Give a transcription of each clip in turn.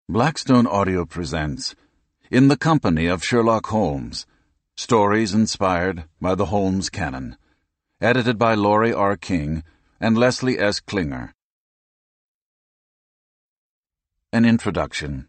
Blackstone Audio presents In the Company of Sherlock Holmes, stories inspired by the Holmes canon, edited by Laurie R. King and Leslie S. Klinger. An introduction.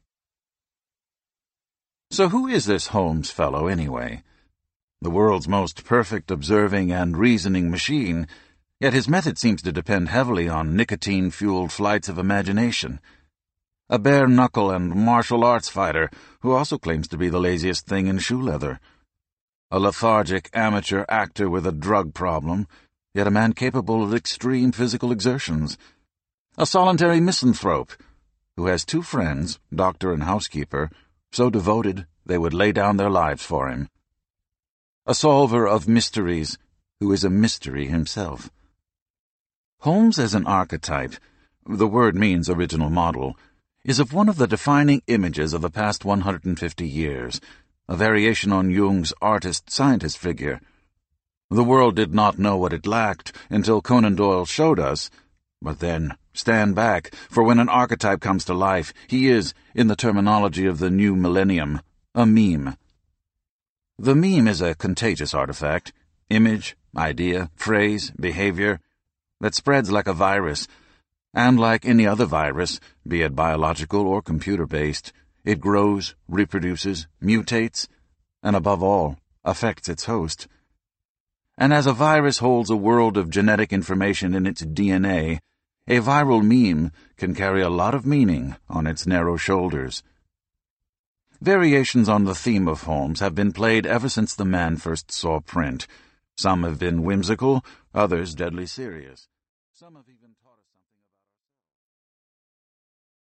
So who is this Holmes fellow, anyway? The world's most perfect observing and reasoning machine, yet his method seems to depend heavily on nicotine-fueled flights of imagination. A bare-knuckle and martial arts fighter who also claims to be the laziest thing in shoe leather. A lethargic amateur actor with a drug problem, yet a man capable of extreme physical exertions. A solitary misanthrope who has two friends, doctor and housekeeper, so devoted they would lay down their lives for him. A solver of mysteries who is a mystery himself. Holmes as an archetype, the word means original model, is of one of the defining images of the past 150 years, a variation on Jung's artist-scientist figure. The world did not know what it lacked until Conan Doyle showed us, but then, stand back, for when an archetype comes to life, he is, in the terminology of the new millennium, a meme. The meme is a contagious artifact, image, idea, phrase, behavior, that spreads like a virus, and like any other virus, be it biological or computer-based, it grows, reproduces, mutates, and above all, affects its host. And as a virus holds a world of genetic information in its DNA, a viral meme can carry a lot of meaning on its narrow shoulders. Variations on the theme of Holmes have been played ever since the man first saw print. Some have been whimsical, others deadly serious. Some have even